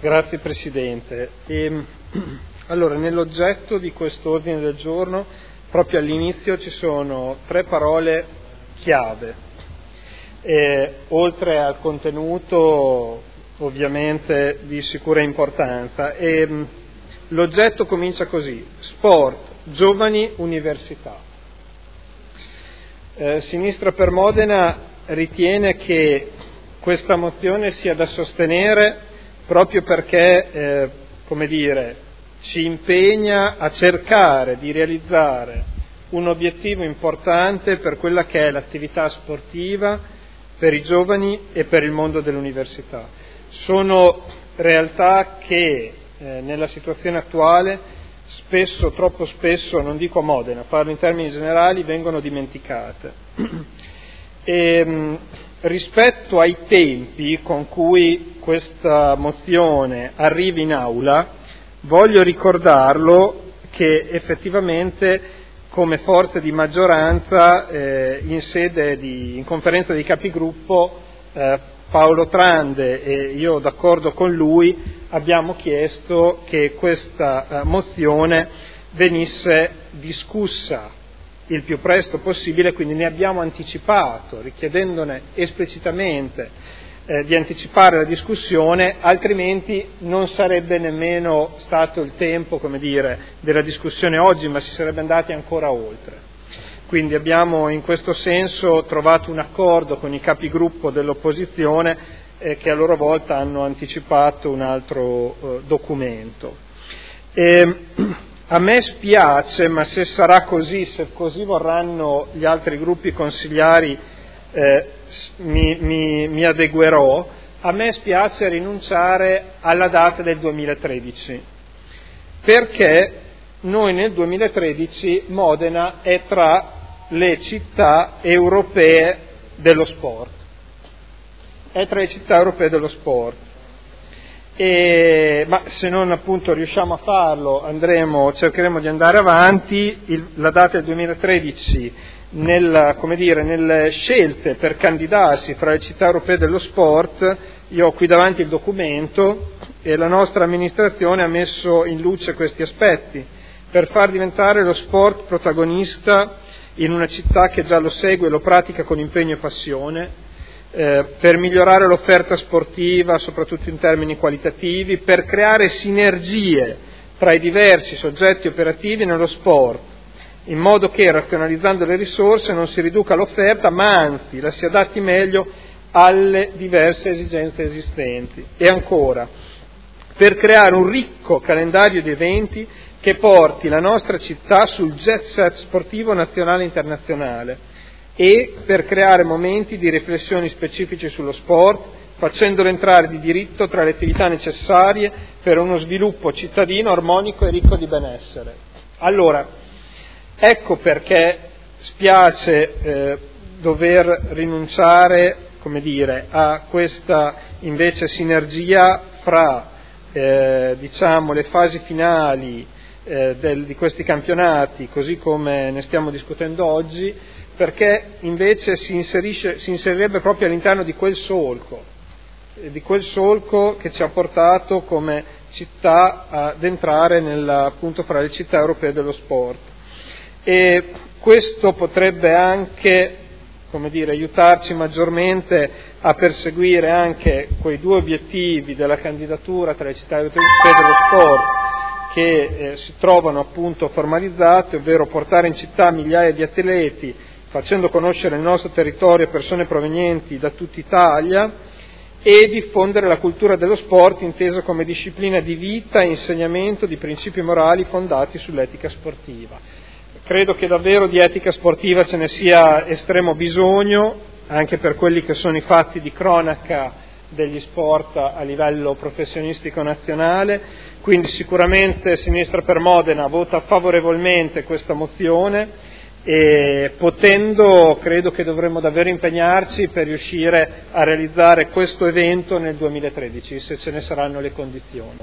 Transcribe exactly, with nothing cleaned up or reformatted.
Grazie Presidente. E, allora, nell'oggetto di questo ordine del giorno, proprio all'inizio ci sono tre parole chiave, e, oltre al contenuto ovviamente di sicura importanza. E, l'oggetto comincia così: sport, giovani, università. Eh, Sinistra per Modena ritiene che questa mozione sia da sostenere proprio perché, eh, come dire, ci impegna a cercare di realizzare un obiettivo importante per quella che è l'attività sportiva per i giovani e per il mondo dell'università. Sono realtà che eh, nella situazione attuale spesso, troppo spesso, non dico a Modena, parlo in termini generali, vengono dimenticate. E, mh, rispetto ai tempi con cui questa mozione arriva in aula, voglio ricordarlo che effettivamente come forze di maggioranza eh, in sede di in conferenza dei capigruppo eh, Paolo Trande e io d'accordo con lui abbiamo chiesto che questa eh, mozione venisse discussa il più presto possibile, quindi ne abbiamo anticipato, richiedendone esplicitamente eh, di anticipare la discussione, altrimenti non sarebbe nemmeno stato il tempo, come dire, della discussione oggi, ma si sarebbe andati ancora oltre. Quindi abbiamo in questo senso trovato un accordo con i capigruppo dell'opposizione eh, che a loro volta hanno anticipato un altro eh, documento. E, A me spiace, ma se sarà così, se così vorranno gli altri gruppi consigliari, eh, mi, mi, mi adeguerò, a me spiace rinunciare alla data del duemilatredici, perché noi nel duemilatredici Modena è tra le città europee dello sport, è tra le città europee dello sport. E, ma se non appunto riusciamo a farlo andremo, cercheremo di andare avanti. Il, la data del duemilatredici nel, come dire, nelle scelte per candidarsi fra le città europee dello sport, io ho qui davanti il documento e la nostra amministrazione ha messo in luce questi aspetti per far diventare lo sport protagonista in una città che già lo segue e lo pratica con impegno e passione, Eh, per migliorare l'offerta sportiva, soprattutto in termini qualitativi, per creare sinergie tra i diversi soggetti operativi nello sport, in modo che, razionalizzando le risorse, non si riduca l'offerta, ma anzi la si adatti meglio alle diverse esigenze esistenti. E ancora, per creare un ricco calendario di eventi che porti la nostra città sul jet set sportivo nazionale e internazionale, e per creare momenti di riflessioni specifici sullo sport, facendolo entrare di diritto tra le attività necessarie per uno sviluppo cittadino armonico e ricco di benessere. Allora, ecco perché spiace eh, dover rinunciare, come dire, a questa invece sinergia fra eh, diciamo le fasi finali eh, del, di questi campionati, così come ne stiamo discutendo oggi, perché invece si inserisce, si inserirebbe proprio all'interno di quel solco, di quel solco che ci ha portato come città ad entrare nella, appunto fra le città europee dello sport. E questo potrebbe anche, come dire, aiutarci maggiormente a perseguire anche quei due obiettivi della candidatura tra le città europee dello sport che eh, si trovano appunto formalizzati, ovvero portare in città migliaia di atleti, facendo conoscere il nostro territorio a persone provenienti da tutta Italia, e diffondere la cultura dello sport intesa come disciplina di vita e insegnamento di principi morali fondati sull'etica sportiva. Credo che davvero di etica sportiva ce ne sia estremo bisogno, anche per quelli che sono i fatti di cronaca degli sport a livello professionistico nazionale, quindi sicuramente Sinistra per Modena vota favorevolmente questa mozione, e potendo credo che dovremmo davvero impegnarci per riuscire a realizzare questo evento nel duemilatredici, se ce ne saranno le condizioni.